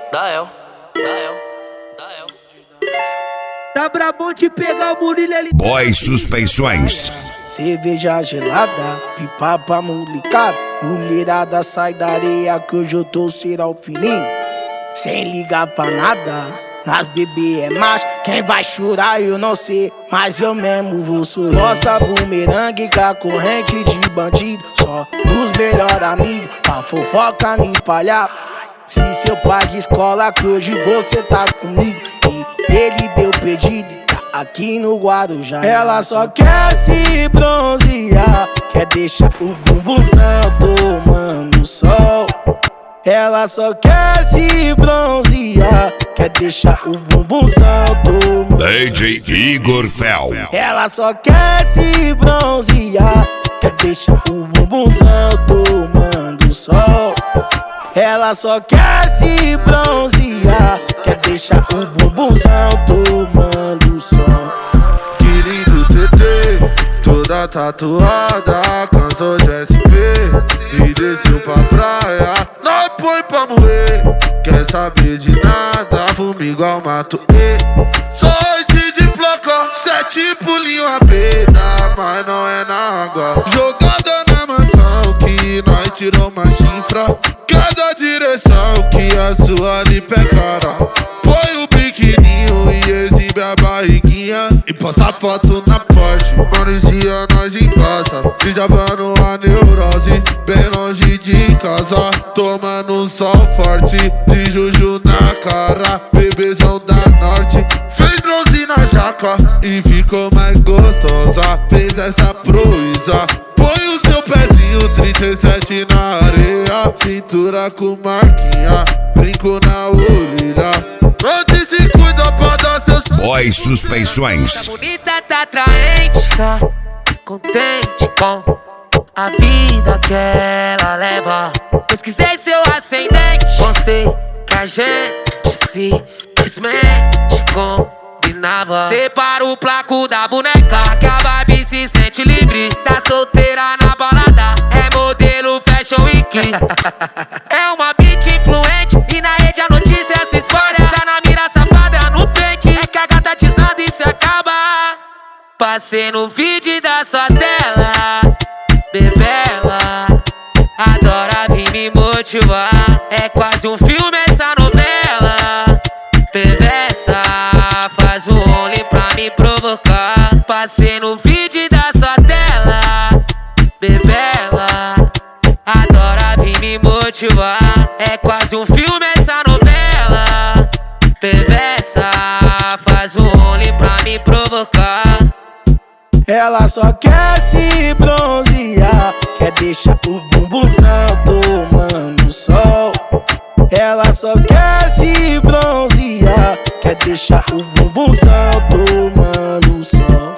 Tá brabão de pegar o Murilo ali. Boy Suspensões. Cerveja gelada, pipa pra molecada. Mulherada sai da areia que hoje eu tô será o fininho. Sem ligar pra nada, nas bebê é macho. Quem vai chorar eu não sei, mas eu mesmo vou sorrir. Gosta bumerangue com a corrente de bandido. Só dos melhores amigos, pra fofoca me empalhar. Se seu pai de escola que hoje você tá comigo e ele deu pedido, tá aqui no Guarujá. Ela só quer se bronzear, quer deixar o bumbumzão tomando sol. Ela só quer se bronzear, quer deixar o bumbumzão tomando. DJ Igor Fel. Ela só quer se bronzear, quer deixar o bumbumzão tomando sol. Ela só quer se bronzear, quer deixar o bumbumzão tomando sol. Querido TT, toda tatuada, cansou de SP e desceu pra praia. Nós põe pra moer, quer saber de nada, fumo igual mato e só esse de placa, 7 pulinho a pena, mas não é na água. Jogada na mansão que nós tirou uma chifra. Cada direção que a sua lipa é cara. Põe o biquininho e exibe a barriguinha e posta foto na Porsche. Manusia nós em casa, desabando a neurose, bem longe de casa, tomando um sol forte, de juju na cara, bebezão da norte. Fez bronze na jaca e ficou mais gostosa, fez essa proeza. Põe o seu pezinho 37 na areia, cintura com marquinha, brinco na orelha. Antes se cuida pra dar seus... Boy Suspensões. Tá bonita, tá atraente, tá contente com a vida que ela leva. Pesquisei seu ascendente, gostei que a gente simplesmente combinava. Separa o placo da boneca, que a vibe se sente livre. Tá solteira na balada, é modelo Fashion Week. É uma bitch influente e na rede a notícia se espalha. Tá na mira safada no pente, é que a gata desanda e se acaba. Passei no vídeo da sua tela, bebela, adora vir me motivar. É quase um filme essa novela, perversa, faz um only pra me provocar. Passei no vídeo da sua tela, bebela, adora vir me motivar. É quase um filme essa novela, perversa, faz um only pra me provocar. Ela só quer se bronzear, quer deixar o bumbumzão tomando sol. Ela só quer se bronzear, quer deixar o bumbumzão tomando sol.